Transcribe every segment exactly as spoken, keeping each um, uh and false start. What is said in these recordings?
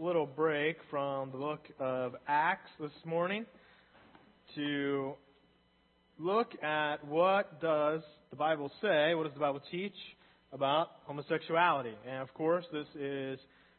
little break from the book of Acts this morning to look at what does the Bible say, what does the Bible teach about homosexuality. And of course, this is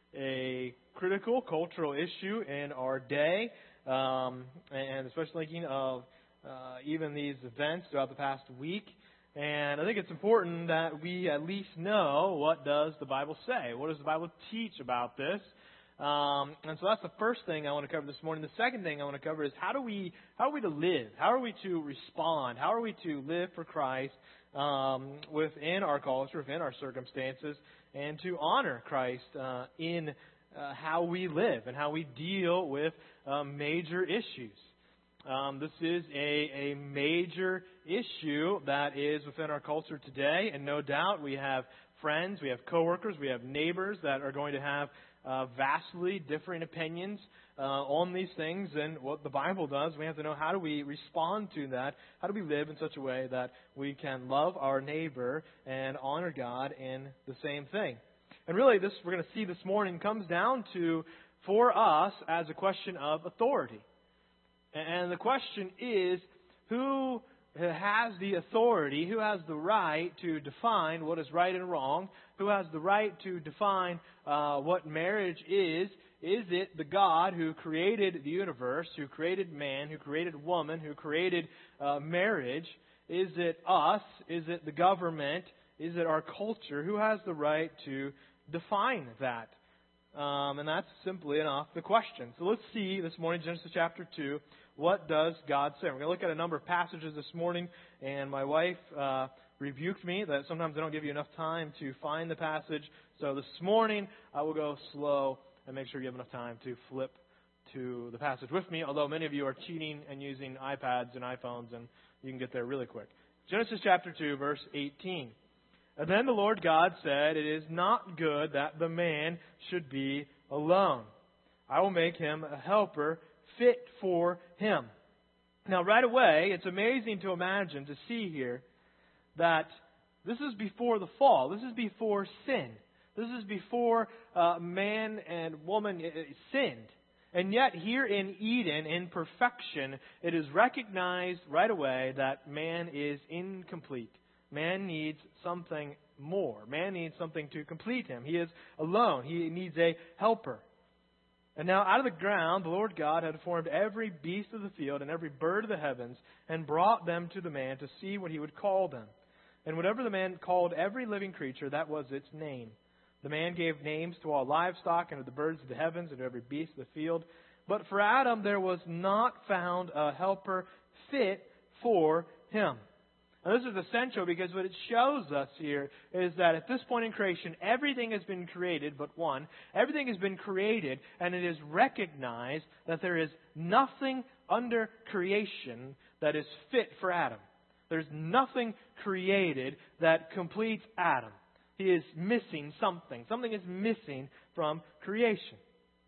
a critical cultural issue in our day, um, and especially thinking of uh, even these events throughout the past week. And I think it's important that we at least know, what does the Bible say? What does the Bible teach about this? Um, and so that's the first thing I want to cover this morning. The second thing I want to cover is how do we how are we to live? How are we to respond? How are we to live for Christ um, within our culture, within our circumstances, and to honor Christ uh, in uh, how we live and how we deal with uh, major issues. Um, this is a, a major issue that is within our culture today, and no doubt we have friends, we have coworkers, we have neighbors that are going to have uh, vastly different opinions uh, on these things than what the Bible does. We have to know, how do we respond to that? How do we live in such a way that we can love our neighbor and honor God in the same thing? And really, this we're going to see this morning comes down to, for us, as a question of authority. And the question is, who has the authority, who has the right to define what is right and wrong, who has the right to define uh, what marriage is? Is it the God who created the universe, who created man, who created woman, who created uh, marriage? Is it us? Is it the government? Is it our culture? Who has the right to define that? Um, and that's simply enough the question. So let's see this morning, Genesis chapter two, what does God say? We're going to look at a number of passages this morning, and my wife uh, rebuked me that sometimes I don't give you enough time to find the passage. So this morning I will go slow and make sure you have enough time to flip to the passage with me, although many of you are cheating and using iPads and iPhones, and you can get there really quick. Genesis chapter two, verse eighteen. And then the Lord God said, "It is not good that the man should be alone. I will make him a helper fit for him." Now, right away, it's amazing to imagine, to see here, that this is before the fall. This is before sin. This is before uh, man and woman sinned. And yet, here in Eden, in perfection, it is recognized right away that man is incomplete. Man needs something more. Man needs something to complete him. He is alone. He needs a helper. And now out of the ground the Lord God had formed every beast of the field and every bird of the heavens, and brought them to the man to see what he would call them. And whatever the man called every living creature, that was its name. The man gave names to all livestock, and to the birds of the heavens, and to every beast of the field. But for Adam there was not found a helper fit for him. Now, this is essential because what it shows us here is that at this point in creation, everything has been created but one. Everything has been created, and it is recognized that there is nothing under creation that is fit for Adam. There's nothing created that completes Adam. He is missing something. Something is missing from creation.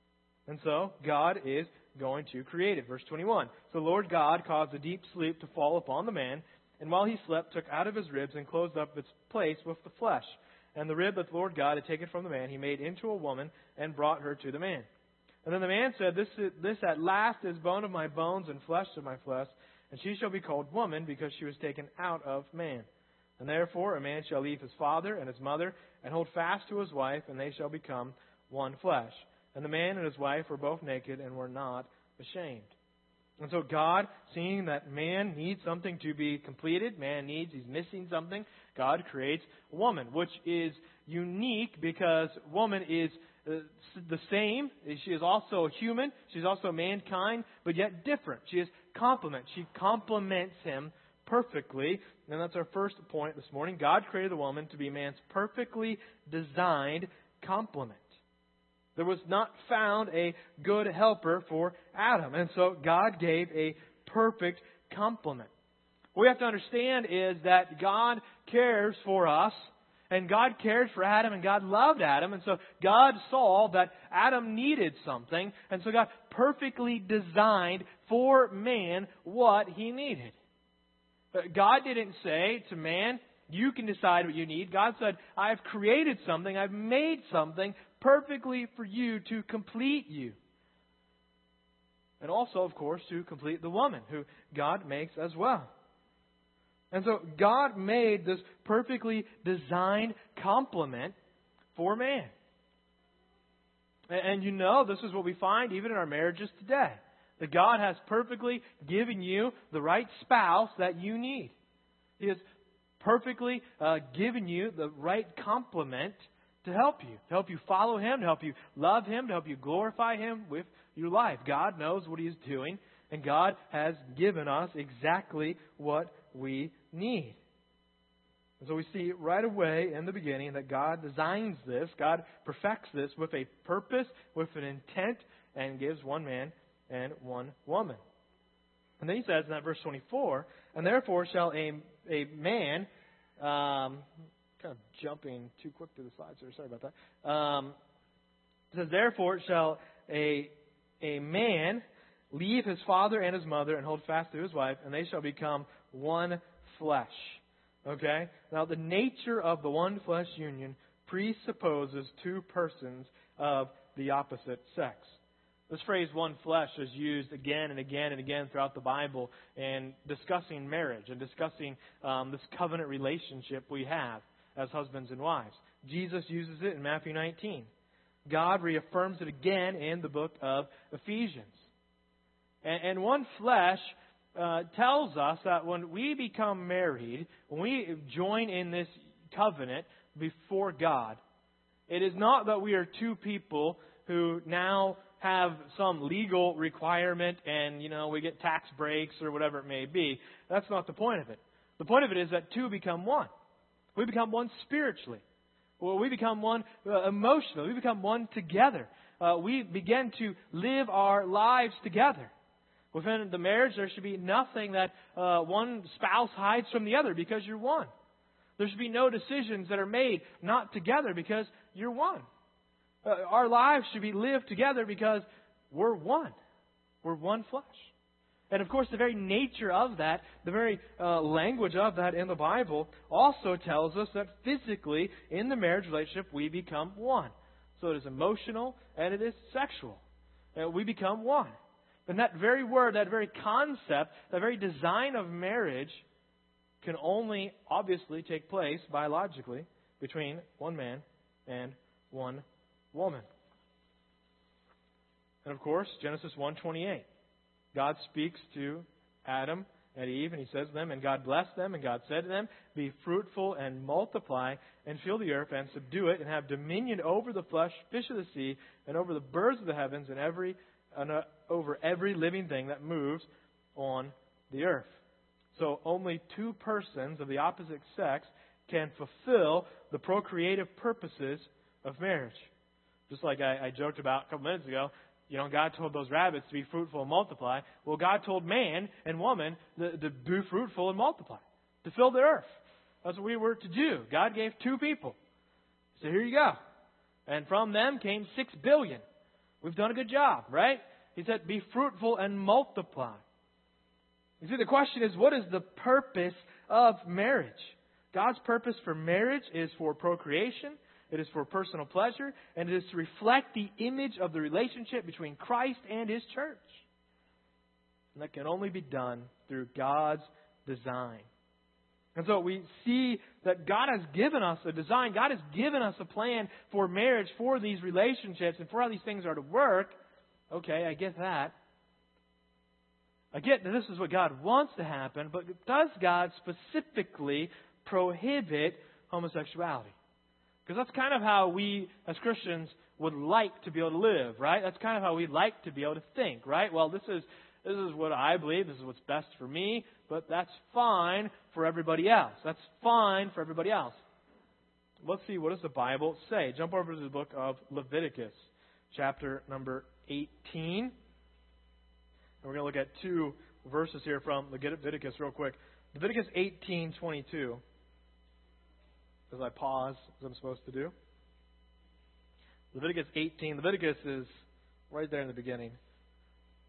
And so, God is going to create it. Verse twenty-one. So the Lord God caused a deep sleep to fall upon the man, and while he slept, took out of his ribs and closed up its place with the flesh. And the rib that the Lord God had taken from the man, he made into a woman and brought her to the man. And then the man said, This, is, this at last is bone of my bones and flesh of my flesh, and she shall be called woman, because she was taken out of man. And therefore a man shall leave his father and his mother, and hold fast to his wife, and they shall become one flesh. And the man and his wife were both naked and were not ashamed. And so God, seeing that man needs something to be completed, man needs, he's missing something, God creates a woman, which is unique because woman is uh, the same. She is also human. She's also mankind, but yet different. She is complement. She complements him perfectly. And that's our first point this morning. God created the woman to be man's perfectly designed complement. There was not found a good helper for Adam. And so God gave a perfect complement. What we have to understand is that God cares for us, and God cared for Adam, and God loved Adam. And so God saw that Adam needed something, and so God perfectly designed for man what he needed. God didn't say to man, you can decide what you need. God said, I have created something, I've made something perfectly for you to complete you. And also, of course, to complete the woman, who God makes as well. And so God made this perfectly designed complement for man. And you know, this is what we find even in our marriages today. That God has perfectly given you the right spouse that you need. He has perfectly uh, given you the right complement to help you. To help you follow Him, to help you love Him, to help you glorify Him with your life. God knows what He is doing, and God has given us exactly what we need. And so we see right away in the beginning that God designs this, God perfects this with a purpose, with an intent, and gives one man and one woman. And then He says in that verse twenty-four, and therefore shall a, a man, um, kind of jumping too quick through the slides here, sorry about that. Um, it says, therefore shall a, a man leave his father and his mother and hold fast to his wife, and they shall become one flesh. Okay? Now, the nature of the one flesh union presupposes two persons of the opposite sex. This phrase, one flesh, is used again and again and again throughout the Bible in discussing marriage and discussing um, this covenant relationship we have as husbands and wives. Jesus uses it in Matthew nineteen. God reaffirms it again in the book of Ephesians. And, and one flesh uh, tells us that when we become married, when we join in this covenant before God, it is not that we are two people who now have some legal requirement and, you know, we get tax breaks or whatever it may be. That's not the point of it. The point of it is that two become one. We become one spiritually. Well, we become one uh, emotionally. We become one together. Uh, we begin to live our lives together. Within the marriage, there should be nothing that uh, one spouse hides from the other because you're one. There should be no decisions that are made not together because you're one. Uh, our lives should be lived together because we're one. We're one flesh. And of course, the very nature of that, the very uh, language of that in the Bible also tells us that physically, in the marriage relationship, we become one. So it is emotional and it is sexual. Uh, we become one. And that very word, that very concept, that very design of marriage can only obviously take place biologically between one man and one woman. And of course, Genesis one twenty-eight. God speaks to Adam and Eve, and He says to them, and God blessed them, and God said to them, be fruitful and multiply, and fill the earth, and subdue it, and have dominion over the flesh, fish of the sea, and over the birds of the heavens, and every and uh, over every living thing that moves on the earth. So only two persons of the opposite sex can fulfill the procreative purposes of marriage. Just like I, I joked about a couple minutes ago, you know, God told those rabbits to be fruitful and multiply. Well, God told man and woman to, to be fruitful and multiply, to fill the earth. That's what we were to do. God gave two people. So here you go. And from them came six billion. We've done a good job, right? He said, be fruitful and multiply. You see, the question is, what is the purpose of marriage? God's purpose for marriage is for procreation. It is for personal pleasure, and it is to reflect the image of the relationship between Christ and His church. And that can only be done through God's design. And so we see that God has given us a design. God has given us a plan for marriage, for these relationships, and for how these things are to work. Okay, I get that. I get that this is what God wants to happen, but does God specifically prohibit homosexuality? Because that's kind of how we, as Christians, would like to be able to live, right? That's kind of how we like to be able to think, right? Well, this is this is what I believe. This is what's best for me, but that's fine for everybody else. That's fine for everybody else. Let's see, what does the Bible say? Jump over to the book of Leviticus, chapter number eighteen. And we're going to look at two verses here from Leviticus real quick. Leviticus eighteen twenty-two. As I pause, as I'm supposed to do. Leviticus eighteen. Leviticus is right there in the beginning.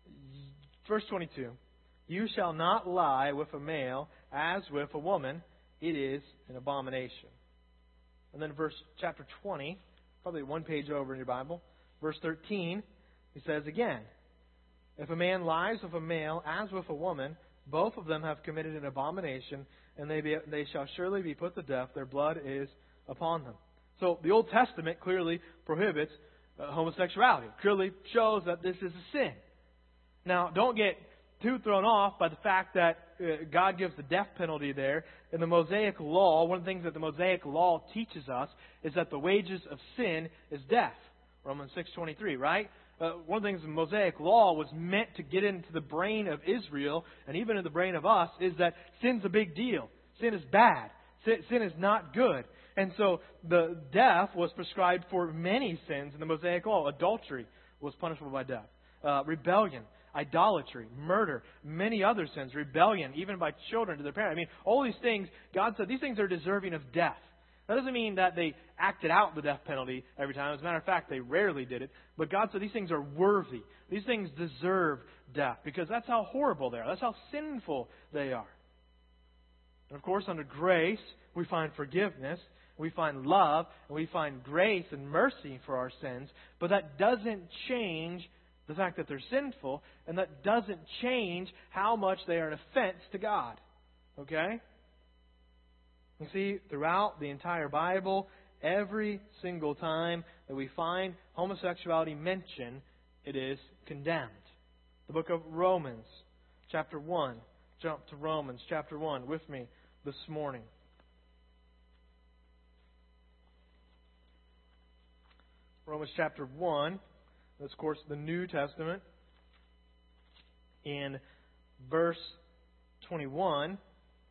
Verse twenty-two. You shall not lie with a male as with a woman, it is an abomination. And then verse chapter twenty, probably one page over in your Bible, verse thirteen, he says again, if a man lies with a male as with a woman, both of them have committed an abomination, and they be, they shall surely be put to death. Their blood is upon them. So the Old Testament clearly prohibits uh, homosexuality. It clearly shows that this is a sin. Now, don't get too thrown off by the fact that uh, God gives the death penalty there. In the Mosaic Law, one of the things that the Mosaic Law teaches us is that the wages of sin is death. Romans six twenty-three, right? Uh, one of the things the Mosaic Law was meant to get into the brain of Israel, and even in the brain of us, is that sin's a big deal. Sin is bad. Sin, sin is not good. And so the death was prescribed for many sins in the Mosaic Law. Adultery was punishable by death. Uh, rebellion, idolatry, murder, many other sins, rebellion, even by children to their parents. I mean, all these things, God said these things are deserving of death. That doesn't mean that they acted out the death penalty every time. As a matter of fact, they rarely did it. But God said these things are worthy. These things deserve death because that's how horrible they are. That's how sinful they are. And of course, under grace, we find forgiveness. We find love, and we find grace and mercy for our sins, but that doesn't change the fact that they're sinful, and that doesn't change how much they are an offense to God. Okay? You see, throughout the entire Bible, every single time that we find homosexuality mentioned, it is condemned. The book of Romans, chapter one. Jump to Romans, chapter one, with me this morning. Romans chapter one, that's of course the New Testament. In verse twenty-one,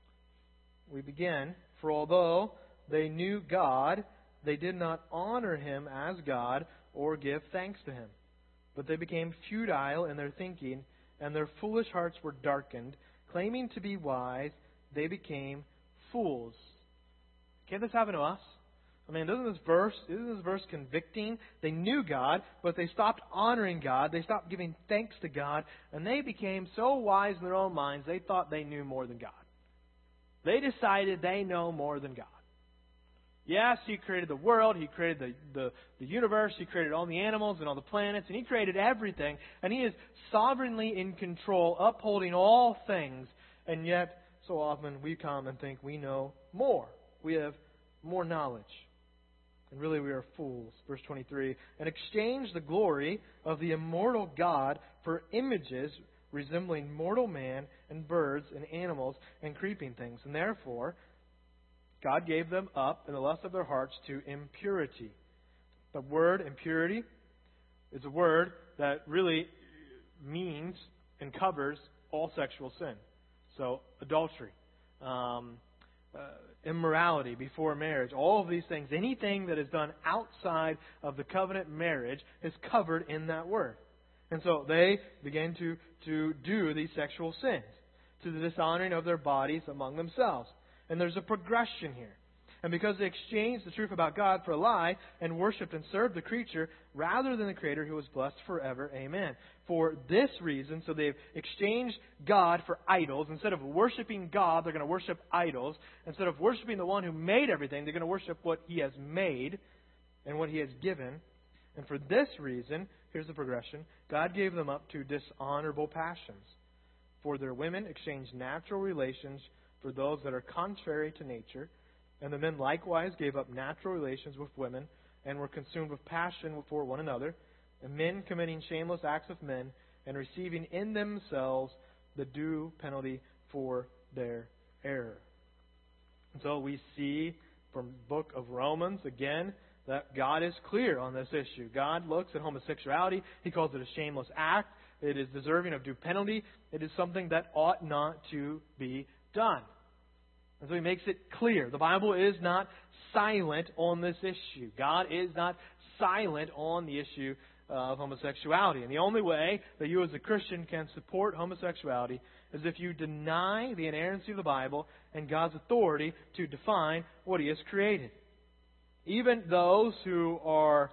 we begin, for although they knew God, they did not honor Him as God or give thanks to Him. But they became futile in their thinking, and their foolish hearts were darkened. Claiming to be wise, they became fools. Can't this happen to us? I mean, doesn't this verse, isn't this verse convicting? They knew God, but they stopped honoring God. They stopped giving thanks to God. And they became so wise in their own minds, they thought they knew more than God. They decided they know more than God. Yes, He created the world. He created the, the, the universe. He created all the animals and all the planets. And He created everything. And He is sovereignly in control, upholding all things. And yet, so often we come and think we know more. We have more knowledge. And really we are fools. Verse twenty-three, and exchanged the glory of the immortal God for images resembling mortal man and birds and animals and creeping things. And therefore, God gave them up in the lust of their hearts to impurity. The word impurity is a word that really means and covers all sexual sin. So, adultery, um, uh, immorality before marriage, all of these things, anything that is done outside of the covenant marriage is covered in that word. And so they began to, to do these sexual sins, to the dishonoring of their bodies among themselves. And there's a progression here. And because they exchanged the truth about God for a lie and worshipped and served the creature rather than the Creator who was blessed forever. Amen. For this reason, so they've exchanged God for idols. Instead of worshiping God, they're going to worship idols. Instead of worshiping the one who made everything, they're going to worship what He has made and what He has given. And for this reason, here's the progression, God gave them up to dishonorable passions. For their women exchanged natural relations for those that are contrary to nature. And the men likewise gave up natural relations with women and were consumed with passion for one another. And men committing shameless acts of men and receiving in themselves the due penalty for their error. And so we see from the book of Romans, again, that God is clear on this issue. God looks at homosexuality. He calls it a shameless act. It is deserving of due penalty. It is something that ought not to be done. And so He makes it clear. The Bible is not silent on this issue. God is not silent on the issue of homosexuality. And the only way that you as a Christian can support homosexuality is if you deny the inerrancy of the Bible and God's authority to define what He has created. Even those who are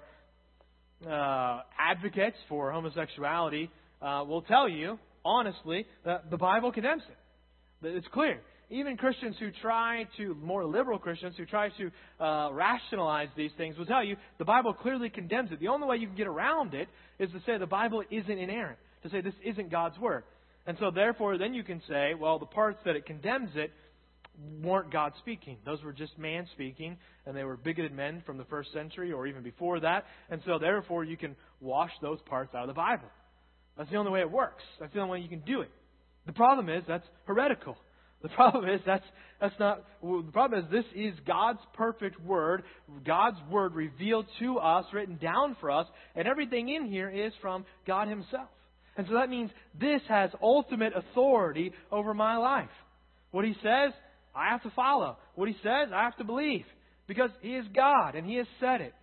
uh, advocates for homosexuality uh, will tell you, honestly, that the Bible condemns it. That it's clear. even Christians who try to, more liberal Christians who try to uh, rationalize these things will tell you the Bible clearly condemns it. The only way you can get around it is to say the Bible isn't inerrant, to say this isn't God's Word. And so therefore then you can say, well, the parts that it condemns it weren't God speaking. Those were just man speaking, and they were bigoted men from the first century or even before that. And so therefore you can wash those parts out of the Bible. That's the only way it works. That's the only way you can do it. The problem is that's heretical. The problem is that's that's not. Well, the problem is this is God's perfect Word, God's Word revealed to us, written down for us, and everything in here is from God Himself. And so that means this has ultimate authority over my life. What He says, I have to follow. What He says, I have to believe, because He is God and He has said it.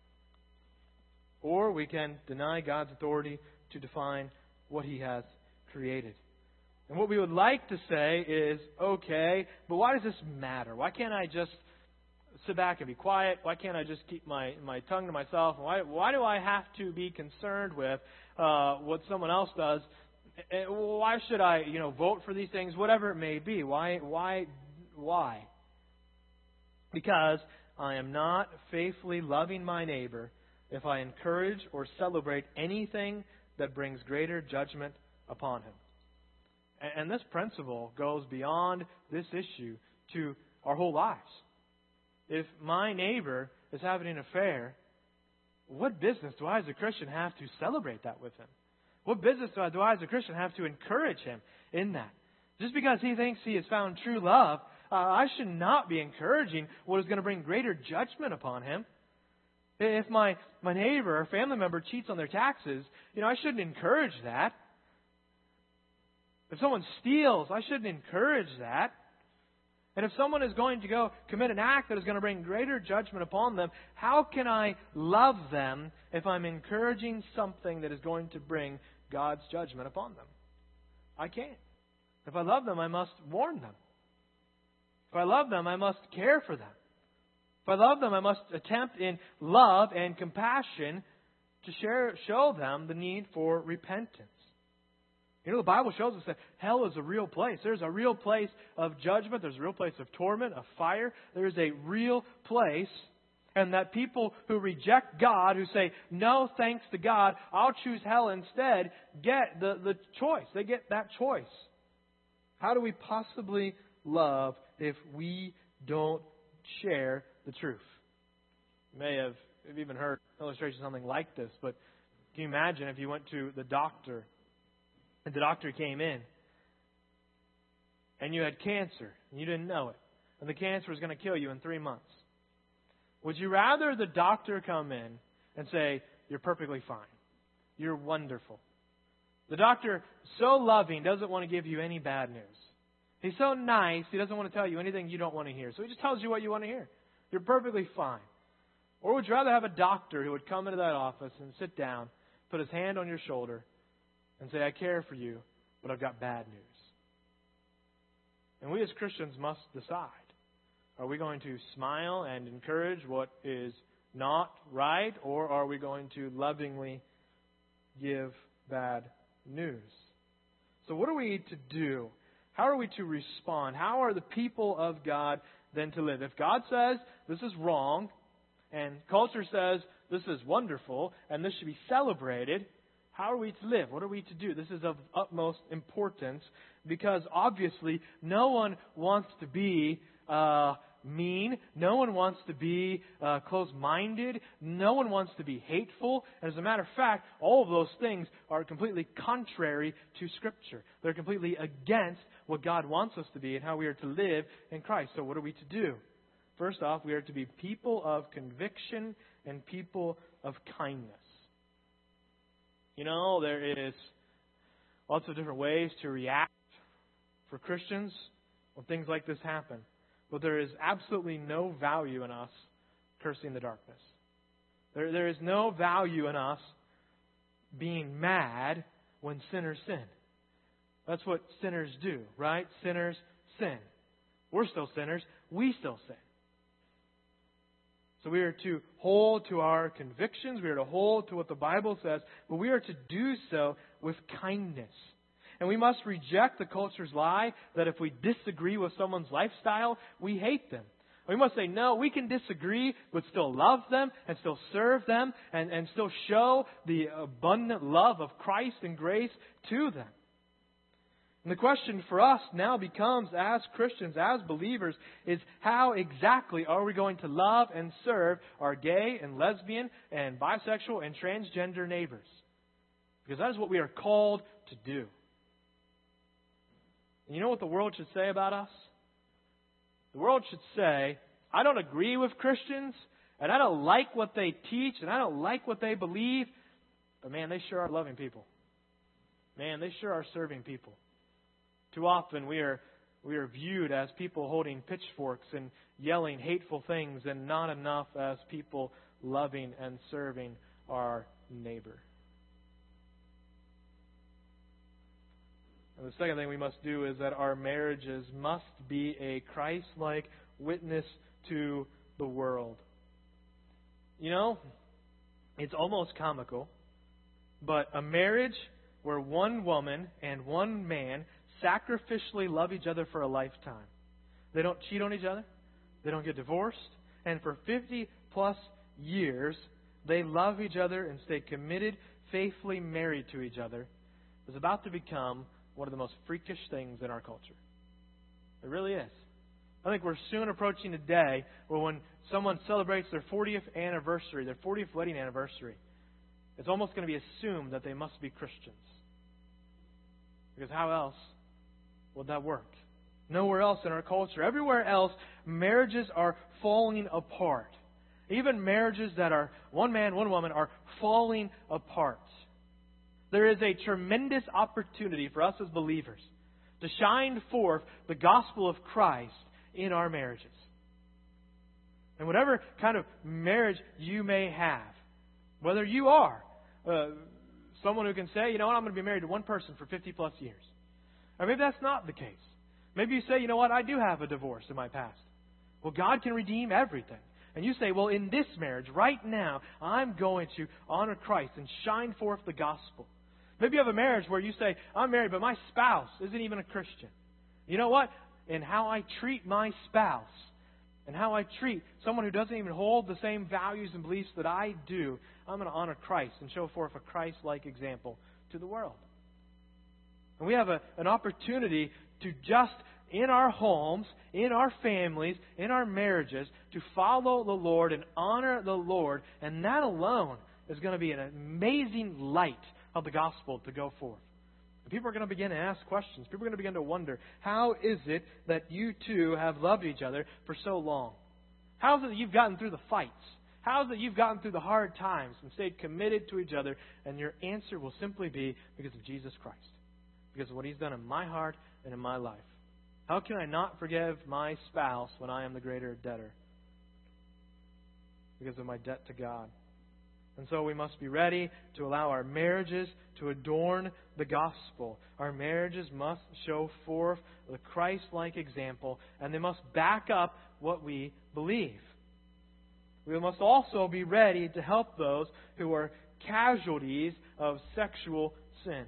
Or we can deny God's authority to define what He has created. And what we would like to say is, okay, but why does this matter? Why can't I just sit back and be quiet? Why can't I just keep my, my tongue to myself? Why, why do I have to be concerned with uh, what someone else does? Why should I, you know, vote for these things? Whatever it may be. Why? Why? Why? Because I am not faithfully loving my neighbor if I encourage or celebrate anything that brings greater judgment upon him. And this principle goes beyond this issue to our whole lives. If my neighbor is having an affair, what business do I as a Christian have to celebrate that with him? What business do I, do I as a Christian have to encourage him in that? Just because he thinks he has found true love, uh, I should not be encouraging what is going to bring greater judgment upon him. If my, my neighbor or family member cheats on their taxes, you know, I shouldn't encourage that. If someone steals, I shouldn't encourage that. And if someone is going to go commit an act that is going to bring greater judgment upon them, how can I love them if I'm encouraging something that is going to bring God's judgment upon them? I can't. If I love them, I must warn them. If I love them, I must care for them. If I love them, I must attempt in love and compassion to share, show them the need for repentance. You know, the Bible shows us that hell is a real place. There's a real place of judgment. There's a real place of torment, of fire. There's a real place. And that people who reject God, who say, no thanks to God, I'll choose hell instead, get the, the choice. They get that choice. How do we possibly love if we don't share the truth? You may have you've even heard illustrations of something like this, but can you imagine if you went to the doctor and the doctor came in and you had cancer and you didn't know it, and the cancer was going to kill you in three months? Would you rather the doctor come in and say, you're perfectly fine, you're wonderful? The doctor, so loving, doesn't want to give you any bad news. He's so nice, he doesn't want to tell you anything you don't want to hear. So he just tells you what you want to hear. You're perfectly fine. Or would you rather have a doctor who would come into that office and sit down, put his hand on your shoulder, and say, I care for you, but I've got bad news? And we as Christians must decide. Are we going to smile and encourage what is not right, or are we going to lovingly give bad news? So what are we to do? How are we to respond? How are the people of God then to live? If God says this is wrong, and culture says this is wonderful, and this should be celebrated, how are we to live? What are we to do? This is of utmost importance, because obviously no one wants to be uh, mean. No one wants to be uh, close-minded. No one wants to be hateful. And as a matter of fact, all of those things are completely contrary to Scripture. They're completely against what God wants us to be and how we are to live in Christ. So what are we to do? First off, we are to be people of conviction and people of kindness. You know, there is lots of different ways to react for Christians when things like this happen. But there is absolutely no value in us cursing the darkness. There, there is no value in us being mad when sinners sin. That's what sinners do, right? Sinners sin. We're still sinners. We still sin. So we are to hold to our convictions. We are to hold to what the Bible says. But we are to do so with kindness. And we must reject the culture's lie that if we disagree with someone's lifestyle, we hate them. We must say, no, we can disagree, but still love them and still serve them and, and still show the abundant love of Christ and grace to them. And the question for us now becomes, as Christians, as believers, is how exactly are we going to love and serve our gay and lesbian and bisexual and transgender neighbors? Because that is what we are called to do. And you know what the world should say about us? The world should say, I don't agree with Christians, and I don't like what they teach, and I don't like what they believe, but man, they sure are loving people. Man, they sure are serving people. Too often we are we are viewed as people holding pitchforks and yelling hateful things, and not enough as people loving and serving our neighbor. And the second thing we must do is that our marriages must be a Christ-like witness to the world. You know, it's almost comical, but a marriage where one woman and one man sacrificially love each other for a lifetime. They don't cheat on each other. They don't get divorced. And for fifty plus years, they love each other and stay committed, faithfully married to each other, is about to become one of the most freakish things in our culture. It really is. I think we're soon approaching a day where when someone celebrates their fortieth anniversary, their fortieth wedding anniversary, it's almost going to be assumed that they must be Christians. Because how else would that work? Nowhere else in our culture. Everywhere else, marriages are falling apart. Even marriages that are one man, one woman are falling apart. There is a tremendous opportunity for us as believers to shine forth the gospel of Christ in our marriages. And whatever kind of marriage you may have, whether you are uh, someone who can say, you know what, I'm going to be married to one person for fifty plus years. Or maybe that's not the case. Maybe you say, you know what, I do have a divorce in my past. Well, God can redeem everything. And you say, well, in this marriage, right now, I'm going to honor Christ and shine forth the gospel. Maybe you have a marriage where you say, I'm married, but my spouse isn't even a Christian. You know what? And how I treat my spouse and how I treat someone who doesn't even hold the same values and beliefs that I do, I'm going to honor Christ and show forth a Christ-like example to the world. And we have a, an opportunity to just, in our homes, in our families, in our marriages, to follow the Lord and honor the Lord. And that alone is going to be an amazing light of the gospel to go forth. And people are going to begin to ask questions. People are going to begin to wonder, how is it that you two have loved each other for so long? How is it that you've gotten through the fights? How is it you've gotten through the hard times and stayed committed to each other? And your answer will simply be because of Jesus Christ. Because of what He's done in my heart and in my life. How can I not forgive my spouse when I am the greater debtor? Because of my debt to God. And so we must be ready to allow our marriages to adorn the gospel. Our marriages must show forth the Christ-like example, and they must back up what we believe. We must also be ready to help those who are casualties of sexual sin.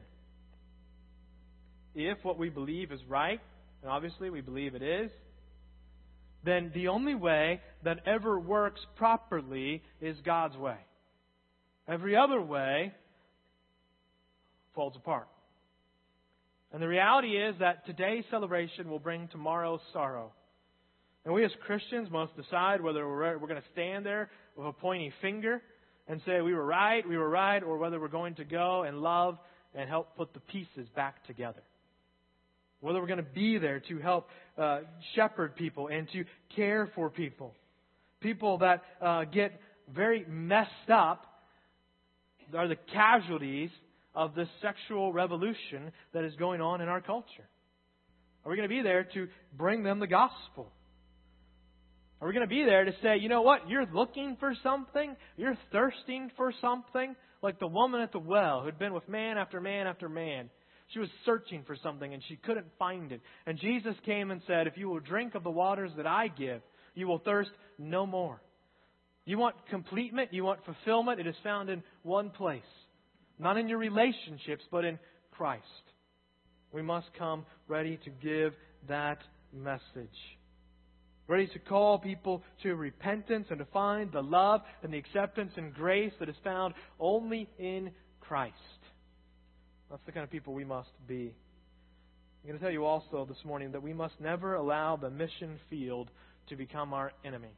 If what we believe is right, and obviously we believe it is, then the only way that ever works properly is God's way. Every other way falls apart. And the reality is that today's celebration will bring tomorrow's sorrow. And we as Christians must decide whether we're, we're going to stand there with a pointy finger and say we were right, we were right, or whether we're going to go and love and help put the pieces back together. Whether we're going to be there to help uh, shepherd people and to care for people. People that uh, get very messed up are the casualties of this sexual revolution that is going on in our culture. Are we going to be there to bring them the gospel? Are we going to be there to say, you know what, you're looking for something, you're thirsting for something, like the woman at the well who'd been with man after man after man. She was searching for something and she couldn't find it. And Jesus came and said, if you will drink of the waters that I give, you will thirst no more. You want completement, you want fulfillment, it is found in one place. Not in your relationships, but in Christ. We must come ready to give that message. Ready to call people to repentance and to find the love and the acceptance and grace that is found only in Christ. That's the kind of people we must be. I'm going to tell you also this morning that we must never allow the mission field to become our enemy.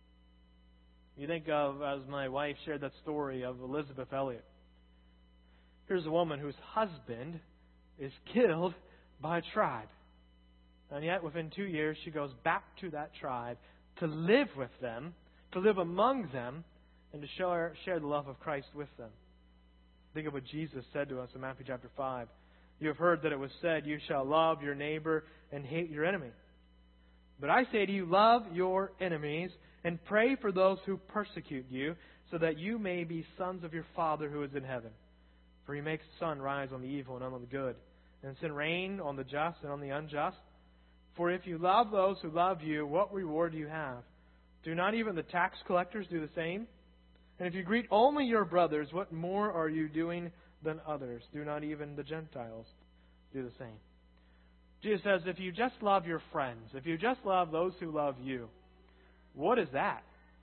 You think of, as my wife shared that story of Elizabeth Elliot. Here's a woman whose husband is killed by a tribe. And yet, within two years, she goes back to that tribe to live with them, to live among them, and to share, share the love of Christ with them. Think of what Jesus said to us in Matthew chapter five. You have heard that it was said, you shall love your neighbor and hate your enemy. But I say to you, love your enemies and pray for those who persecute you, so that you may be sons of your Father who is in heaven. For He makes the sun rise on the evil and on the good, and send rain on the just and on the unjust. For if you love those who love you, what reward do you have? Do not even the tax collectors do the same? And if you greet only your brothers, what more are you doing than others? Do not even the Gentiles do the same? Jesus says, if you just love your friends, if you just love those who love you, what is that?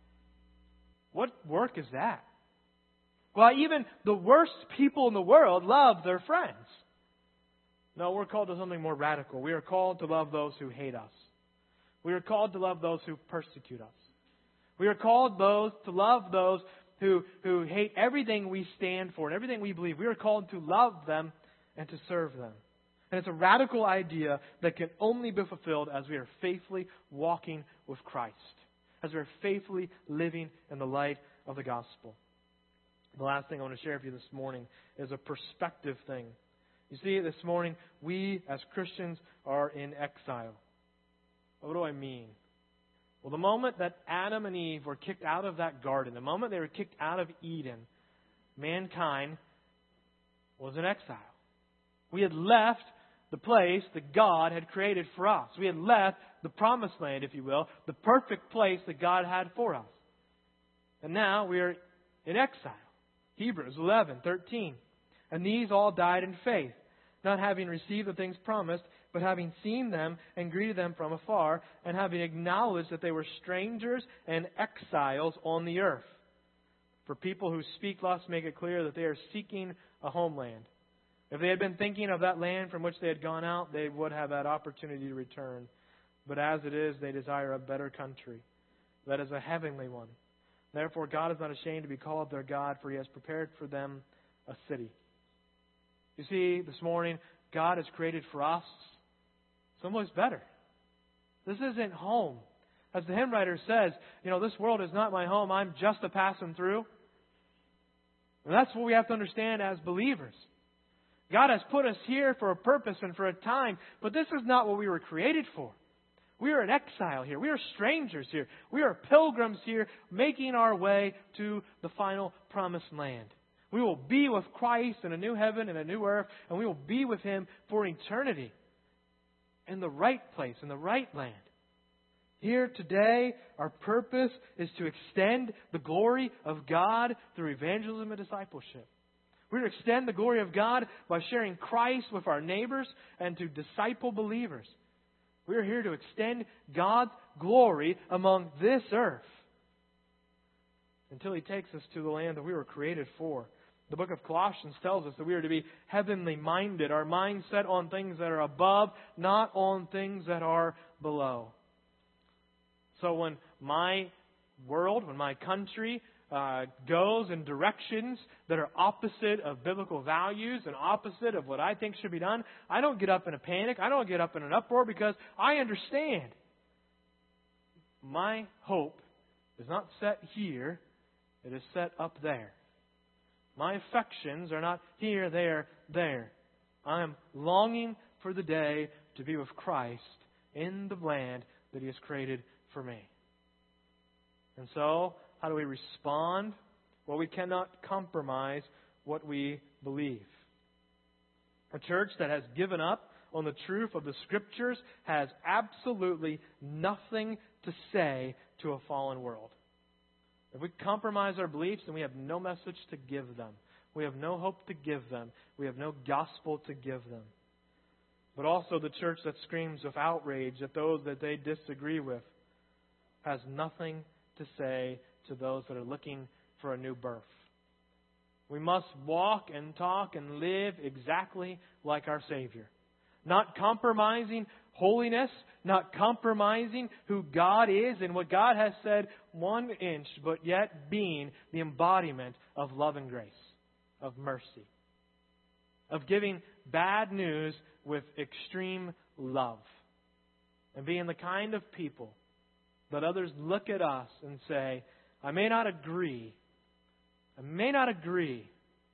What work is that? Well, even the worst people in the world love their friends. No, we're called to something more radical. We are called to love those who hate us. We are called to love those who persecute us. We are called those to love those who, who hate everything we stand for and everything we believe. We are called to love them and to serve them. And it's a radical idea that can only be fulfilled as we are faithfully walking with Christ, as we are faithfully living in the light of the gospel. The last thing I want to share with you this morning is a perspective thing. You see, this morning, we as Christians are in exile. What do I mean? Well, the moment that Adam and Eve were kicked out of that garden, the moment they were kicked out of Eden, mankind was in exile. We had left the place that God had created for us. We had left the promised land, if you will, the perfect place that God had for us. And now we are in exile. Hebrews eleven thirteen. And these all died in faith, not having received the things promised, but having seen them and greeted them from afar, and having acknowledged that they were strangers and exiles on the earth. For people who speak thus make it clear that they are seeking a homeland. If they had been thinking of that land from which they had gone out, they would have had opportunity to return. But as it is, they desire a better country, that is a heavenly one. Therefore, God is not ashamed to be called their God, for He has prepared for them a city. You see, this morning, God has created for us someplace better. This isn't home. As the hymn writer says, you know, this world is not my home. I'm just a passing through. And that's what we have to understand as believers. God has put us here for a purpose and for a time, but this is not what we were created for. We are in exile here. We are strangers here. We are pilgrims here, making our way to the final promised land. We will be with Christ in a new heaven and a new earth, and we will be with Him for eternity in the right place, in the right land. Here today, our purpose is to extend the glory of God through evangelism and discipleship. We're to extend the glory of God by sharing Christ with our neighbors and to disciple believers. We are here to extend God's glory among this earth until He takes us to the land that we were created for. The book of Colossians tells us that we are to be heavenly minded, our minds set on things that are above, not on things that are below. So when my world, when my country uh, goes in directions that are opposite of biblical values and opposite of what I think should be done, I don't get up in a panic. I don't get up in an uproar because I understand. My hope is not set here. It is set up there. My affections are not here, there, there. I am longing for the day to be with Christ in the land that He has created for me. And so, how do we respond? Well, we cannot compromise what we believe. A church that has given up on the truth of the Scriptures has absolutely nothing to say to a fallen world. If we compromise our beliefs, then we have no message to give them. We have no hope to give them. We have no gospel to give them. but also the church that screams with outrage at those that they disagree with has nothing to say to those that are looking for a new birth. We must walk and talk and live exactly like our Savior. Not compromising holiness, not compromising who God is and what God has said one inch, but yet being the embodiment of love and grace, of mercy, of giving bad news with extreme love, and being the kind of people that others look at us and say, I may not agree, I may not agree,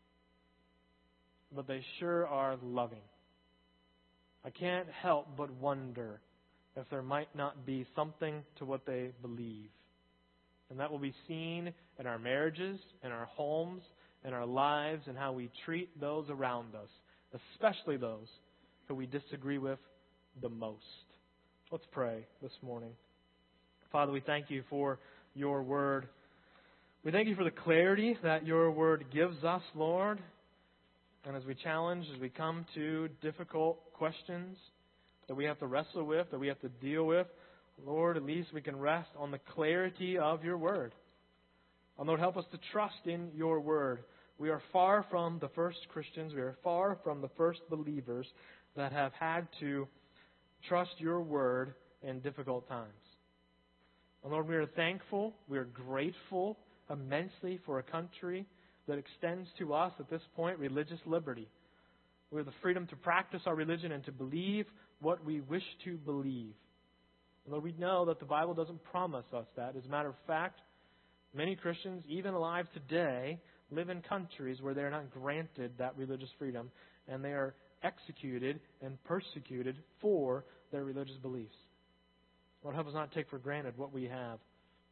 but they sure are loving. I can't help but wonder if there might not be something to what they believe. And that will be seen in our marriages, in our homes, in our lives, and how we treat those around us, especially those who we disagree with the most. Let's pray this morning. Father, we thank you for your word. We thank you for the clarity that your word gives us, Lord. And as we challenge, as we come to difficult questions that we have to wrestle with, that we have to deal with, Lord, at least we can rest on the clarity of your word. And Lord, help us to trust in your word. We are far from the first Christians. We are far from the first believers that have had to trust your word in difficult times. And Lord, we are thankful, we are grateful immensely for a country that extends to us at this point religious liberty. We have the freedom to practice our religion and to believe what we wish to believe. And Lord, we know that the Bible doesn't promise us that. As a matter of fact, many Christians, even alive today, live in countries where they are not granted that religious freedom, and they are executed and persecuted for their religious beliefs. Lord, help us not take for granted what we have.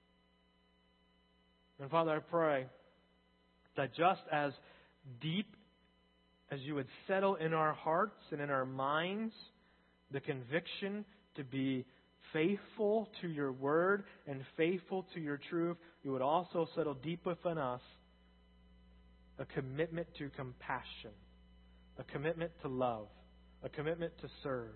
And Father, I pray that just as deep as you would settle in our hearts and in our minds the conviction to be faithful to your word and faithful to your truth, you would also settle deep within us a commitment to compassion, a commitment to love, a commitment to serve,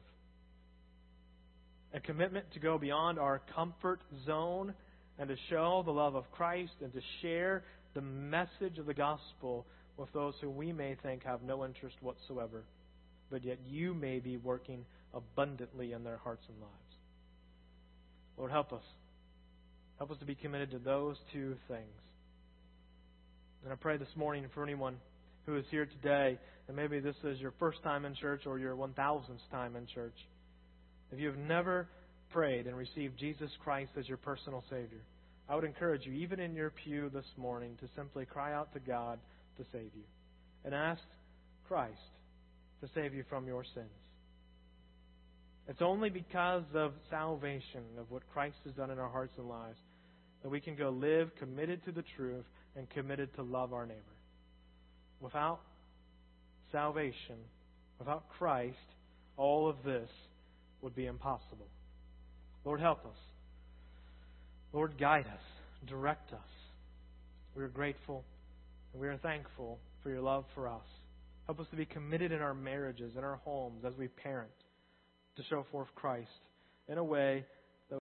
a commitment to go beyond our comfort zone and to show the love of Christ and to share the message of the gospel with those who we may think have no interest whatsoever, but yet you may be working abundantly in their hearts and lives. Lord, help us. Help us to be committed to those two things. And I pray this morning for anyone who is here today, and maybe this is your first time in church or your one thousandth time in church. If you have never prayed and received Jesus Christ as your personal Savior, I would encourage you, even in your pew this morning, to simply cry out to God to save you and ask Christ to save you from your sins. It's only because of salvation, of what Christ has done in our hearts and lives, that we can go live committed to the truth and committed to love our neighbor. Without salvation, without Christ, all of this would be impossible. Lord, help us. Lord, guide us. Direct us. We are grateful and we are thankful for your love for us. Help us to be committed in our marriages, in our homes, as we parent, to show forth Christ in a way